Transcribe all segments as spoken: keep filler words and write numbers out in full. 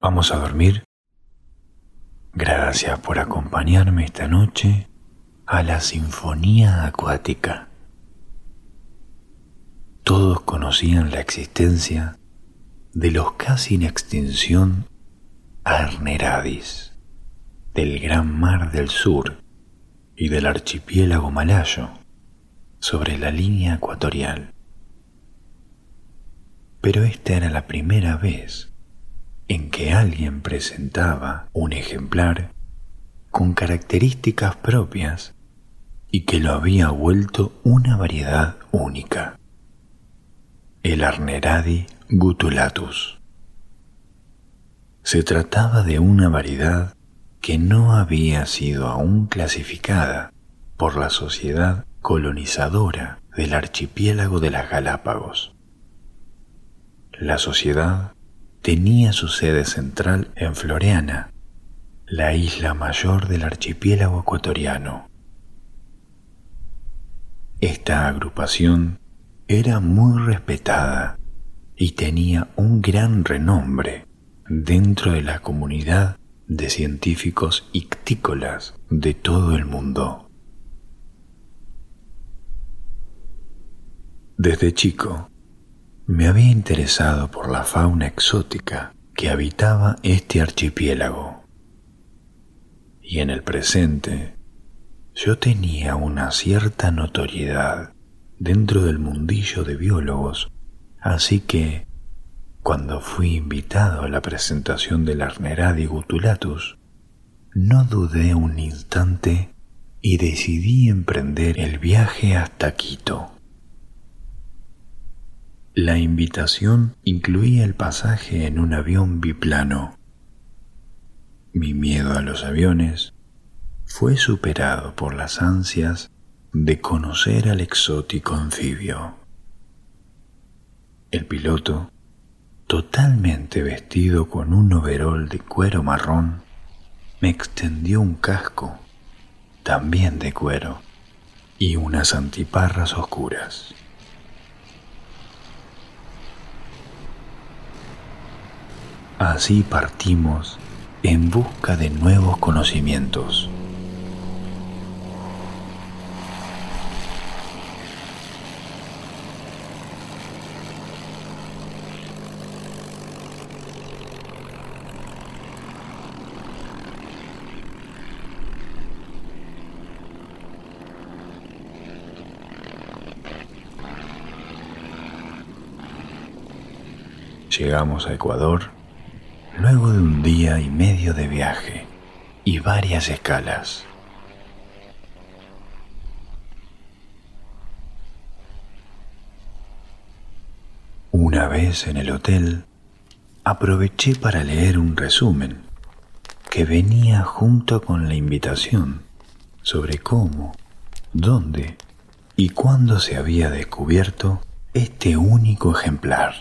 ¿Vamos a dormir? Gracias por acompañarme esta noche a la Sinfonía Acuática. Todos conocían la existencia de los casi en extinción Arneradis, del Gran Mar del Sur y del archipiélago malayo, sobre la línea ecuatorial. Pero esta era la primera vez en que alguien presentaba un ejemplar con características propias y que lo había vuelto una variedad única: el Arneradi gutulatus. Se trataba de una variedad que no había sido aún clasificada por la Sociedad Colonizadora del Archipiélago de las Galápagos. La sociedad tenía su sede central en Floreana, la isla mayor del archipiélago ecuatoriano. Esta agrupación era muy respetada y tenía un gran renombre dentro de la comunidad de científicos ictícolas de todo el mundo. Desde chico me había interesado por la fauna exótica que habitaba este archipiélago, y en el presente yo tenía una cierta notoriedad dentro del mundillo de biólogos, así que cuando fui invitado a la presentación del Arneradi gutulatus, no dudé un instante y decidí emprender el viaje hasta Quito. La invitación incluía el pasaje en un avión biplano. Mi miedo a los aviones fue superado por las ansias de conocer al exótico anfibio. El piloto, totalmente vestido con un overol de cuero marrón, me extendió un casco, también de cuero, y unas antiparras oscuras. Así partimos en busca de nuevos conocimientos. Llegamos a Ecuador luego de un día y medio de viaje y varias escalas. Una vez en el hotel, aproveché para leer un resumen que venía junto con la invitación sobre cómo, dónde y cuándo se había descubierto este único ejemplar.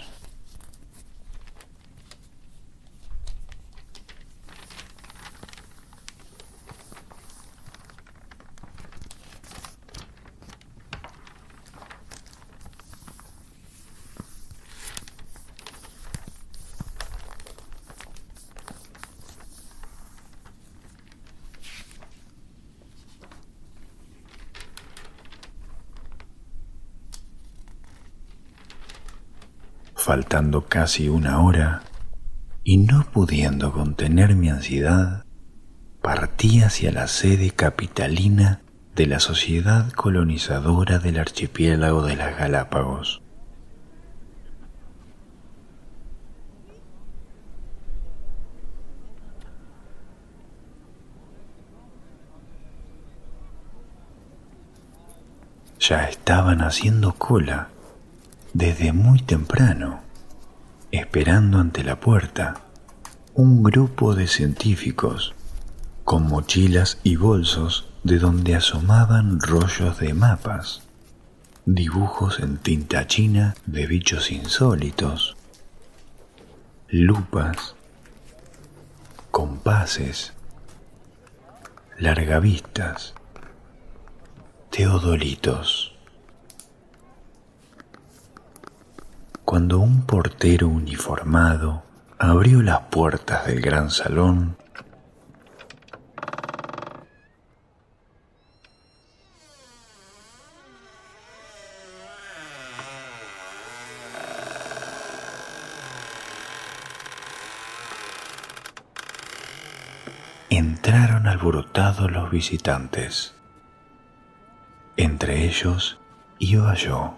Faltando casi una hora y no pudiendo contener mi ansiedad, partí hacia la sede capitalina de la Sociedad Colonizadora del Archipiélago de las Galápagos. Ya estaban haciendo cola desde muy temprano, esperando ante la puerta un grupo de científicos con mochilas y bolsos de donde asomaban rollos de mapas, dibujos en tinta china de bichos insólitos, lupas, compases, largavistas, teodolitos. Cuando un portero uniformado abrió las puertas del gran salón entraron alborotados los visitantes. Entre ellos iba yo.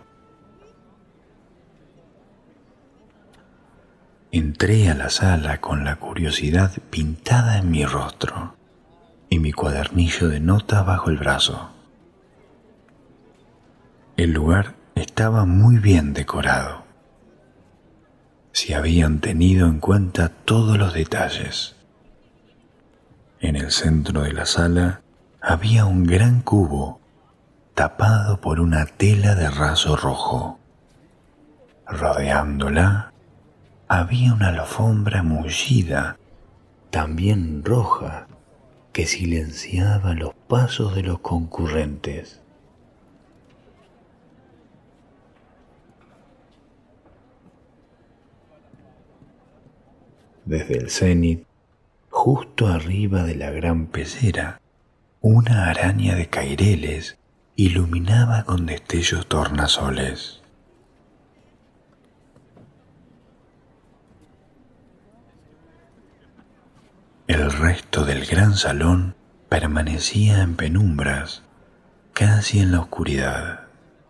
Entré a la sala con la curiosidad pintada en mi rostro y mi cuadernillo de notas bajo el brazo. El lugar estaba muy bien decorado. Se habían tenido en cuenta todos los detalles. En el centro de la sala había un gran cubo tapado por una tela de raso rojo. Rodeándola había una alfombra mullida, también roja, que silenciaba los pasos de los concurrentes. Desde el cenit, justo arriba de la gran pecera, una araña de caireles iluminaba con destellos tornasoles. El resto del gran salón permanecía en penumbras, casi en la oscuridad.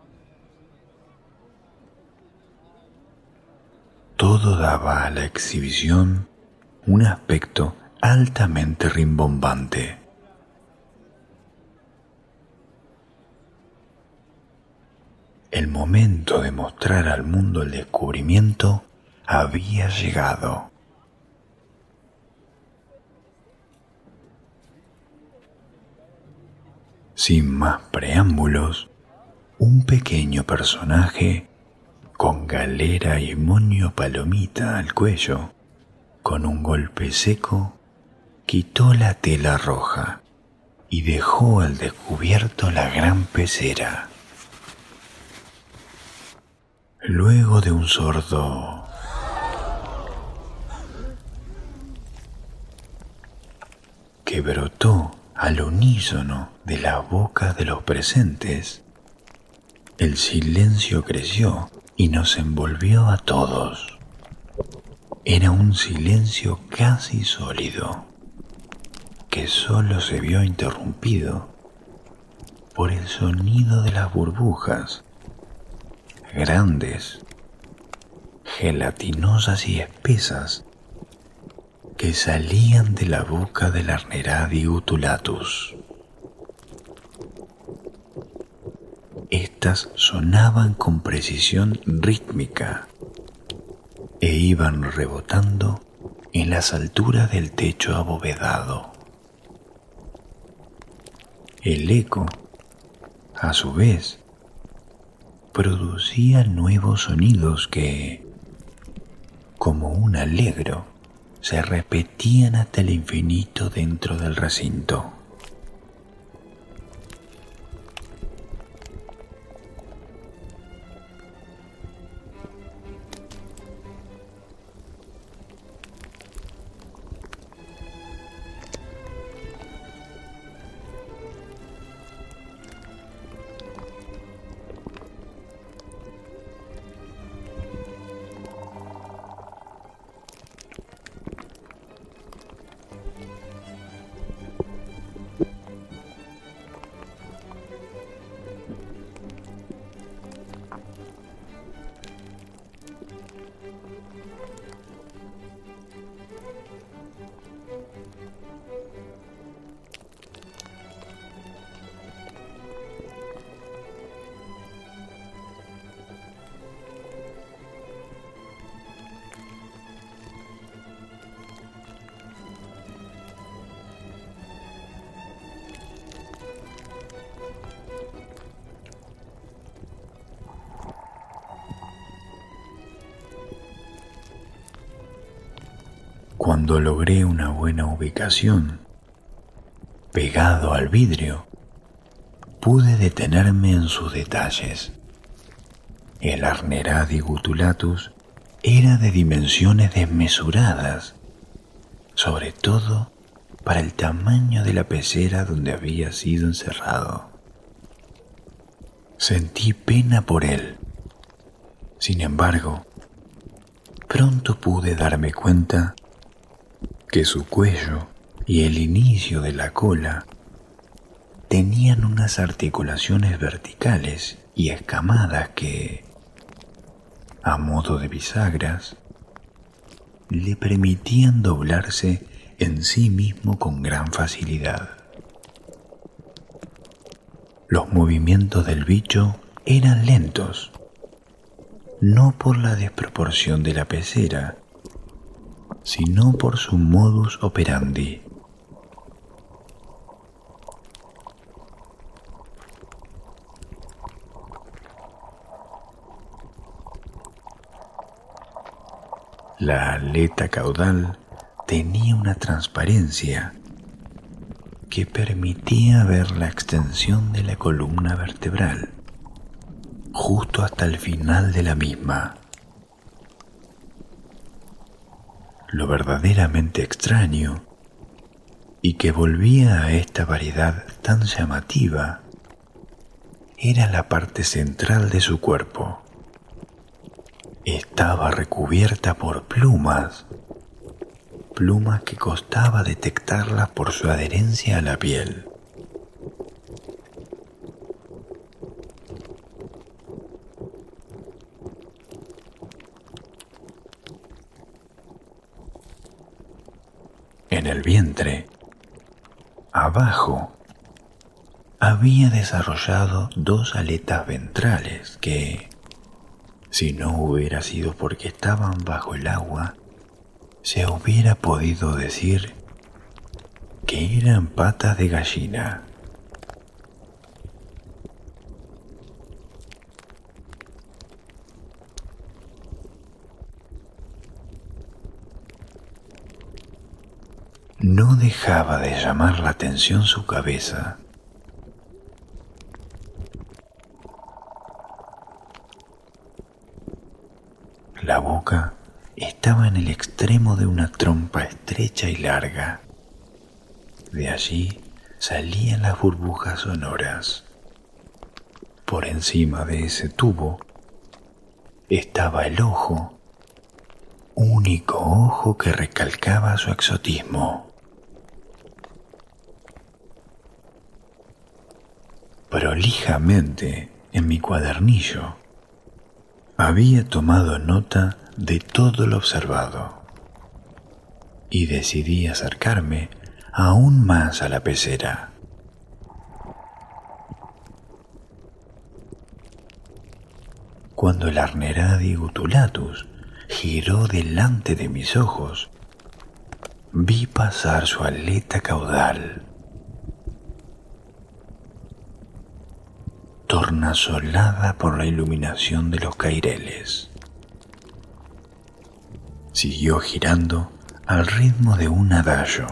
Todo daba a la exhibición un aspecto altamente rimbombante. El momento de mostrar al mundo el descubrimiento había llegado. Sin más preámbulos, un pequeño personaje con galera y moño palomita al cuello, con un golpe seco, quitó la tela roja y dejó al descubierto la gran pecera. Luego de un sordo que brotó al unísono de la boca de los presentes, el silencio creció y nos envolvió a todos. Era un silencio casi sólido, que solo se vio interrumpido por el sonido de las burbujas, grandes, gelatinosas y espesas, que salían de la boca del Arneradi gutulatus. Estas sonaban con precisión rítmica e iban rebotando en las alturas del techo abovedado. El eco, a su vez, producía nuevos sonidos que, como un alegro, se repetían hasta el infinito dentro del recinto. Cuando logré una buena ubicación, pegado al vidrio, pude detenerme en sus detalles. El Arneradi gutulatus era de dimensiones desmesuradas, sobre todo para el tamaño de la pecera donde había sido encerrado. Sentí pena por él. Sin embargo, pronto pude darme cuenta que su cuello y el inicio de la cola tenían unas articulaciones verticales y escamadas que, a modo de bisagras, le permitían doblarse en sí mismo con gran facilidad. Los movimientos del bicho eran lentos, no por la desproporción de la pecera, sino por su modus operandi. La aleta caudal tenía una transparencia que permitía ver la extensión de la columna vertebral, justo hasta el final de la misma. Lo verdaderamente extraño, y que volvía a esta variedad tan llamativa, era la parte central de su cuerpo. Estaba recubierta por plumas, plumas que costaba detectarlas por su adherencia a la piel. En el vientre, abajo, había desarrollado dos aletas ventrales que, si no hubiera sido porque estaban bajo el agua, se hubiera podido decir que eran patas de gallina. No dejaba de llamar la atención su cabeza. La boca estaba en el extremo de una trompa estrecha y larga. De allí salían las burbujas sonoras. Por encima de ese tubo estaba el ojo, único ojo que recalcaba su exotismo. Prolijamente, en mi cuadernillo, había tomado nota de todo lo observado y decidí acercarme aún más a la pecera. Cuando el Arneradi gutulatus giró delante de mis ojos, vi pasar su aleta caudal, tornasolada por la iluminación de los caireles. Siguió girando al ritmo de un adagio.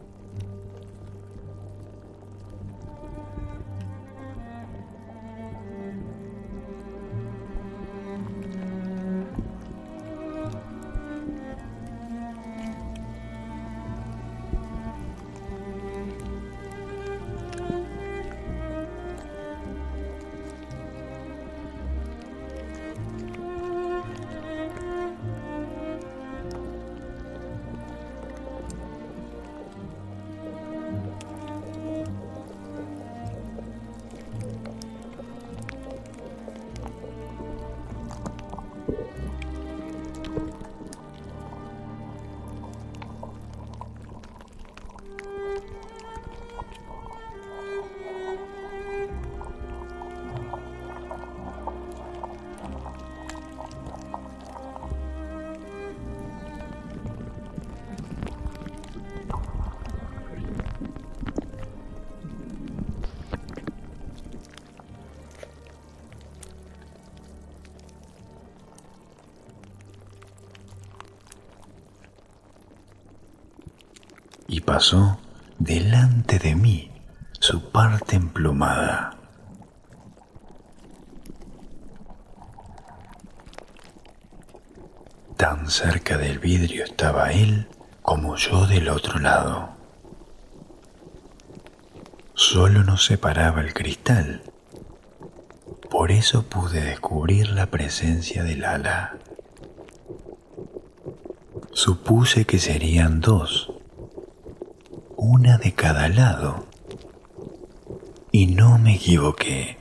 Y pasó delante de mí su parte emplumada. Tan cerca del vidrio estaba él como yo del otro lado. Solo nos separaba el cristal. Por eso pude descubrir la presencia del ala. Supuse que serían dos, una de cada lado, y no me equivoqué,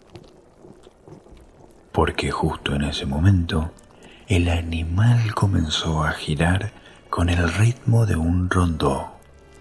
porque justo en ese momento el animal comenzó a girar con el ritmo de un rondó.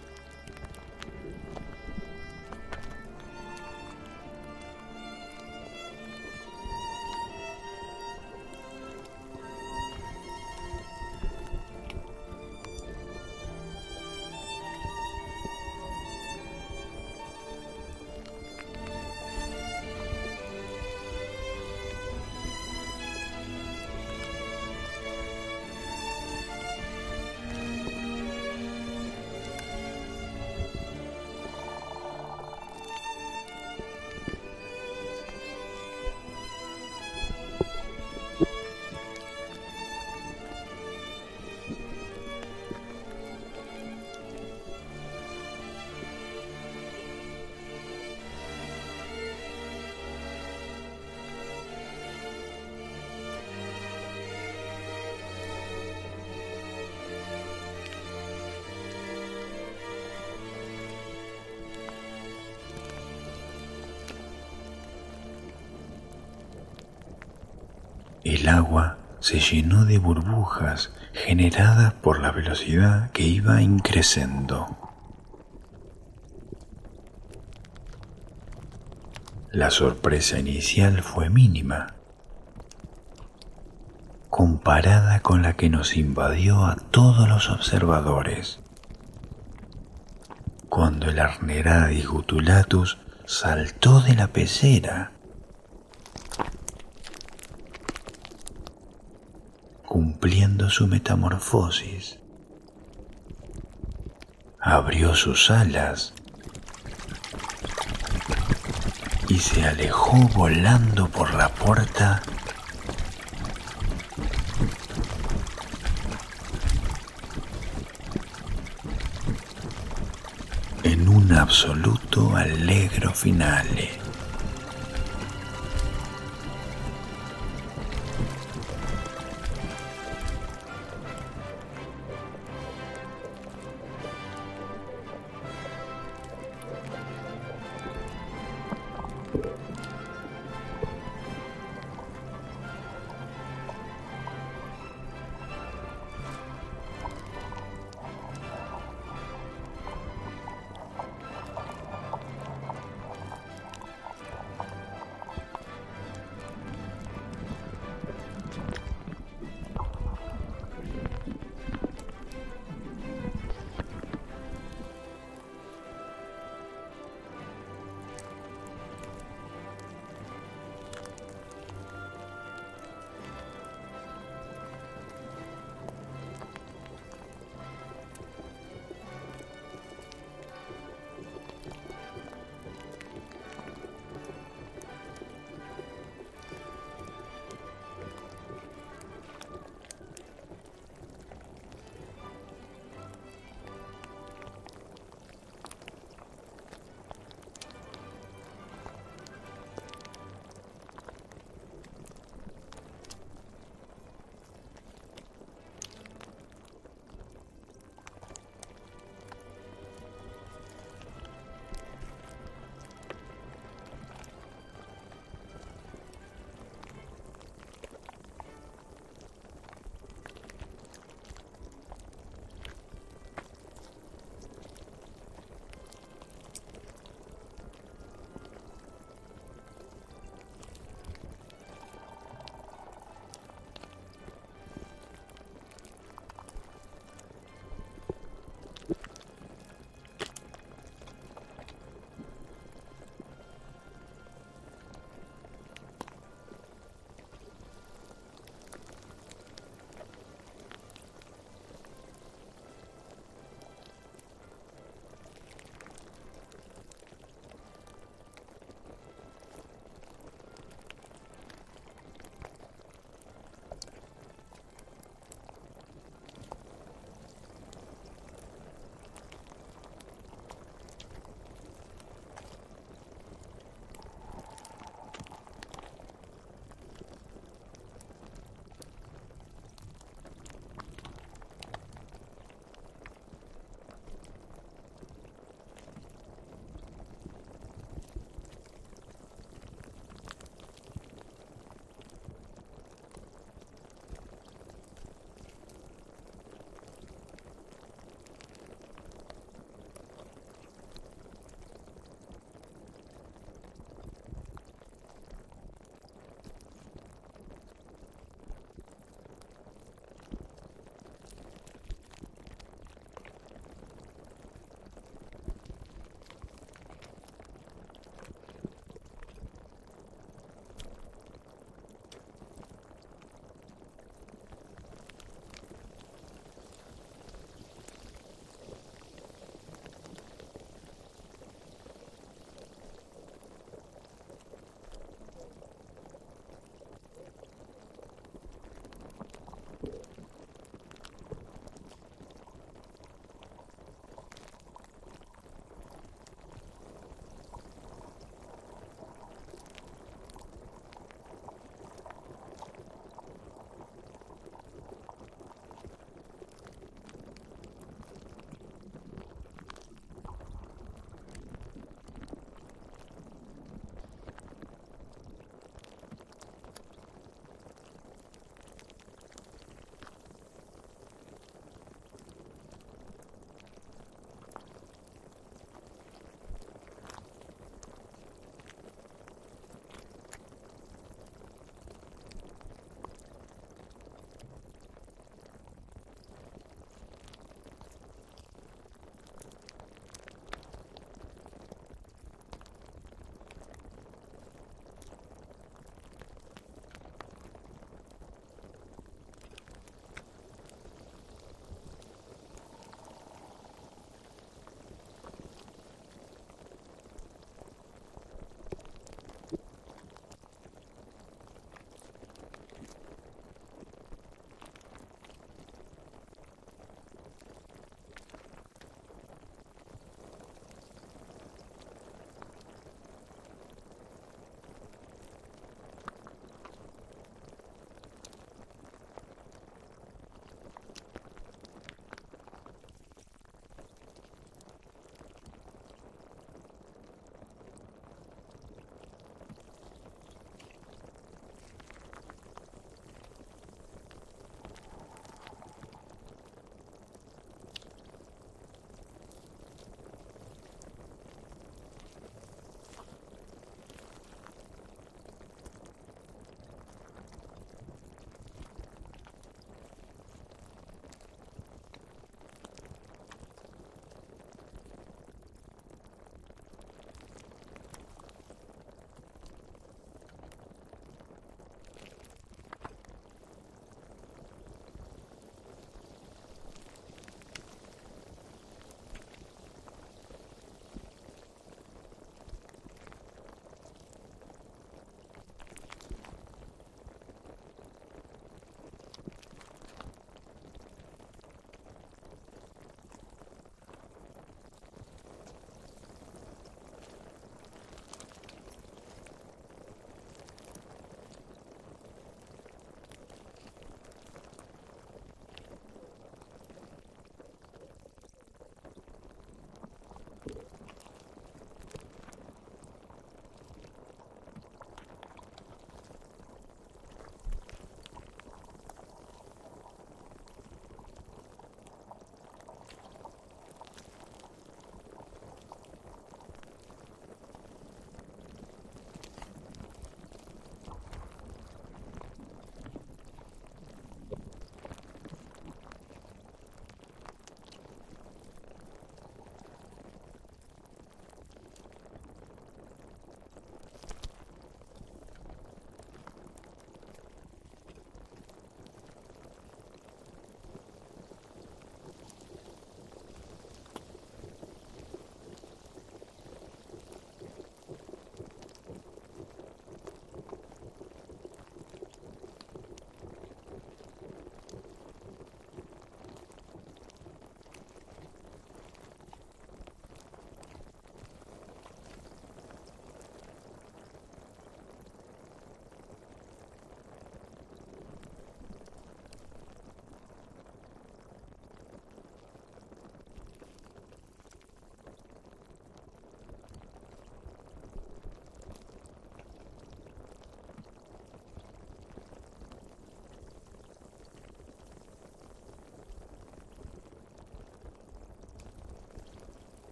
El agua se llenó de burbujas generadas por la velocidad que iba increciendo. La sorpresa inicial fue mínima, comparada con la que nos invadió a todos los observadores, cuando el Arneradis gutulatus saltó de la pecera, cumpliendo su metamorfosis. Abrió sus alas y se alejó volando por la puerta en un absoluto allegro finale.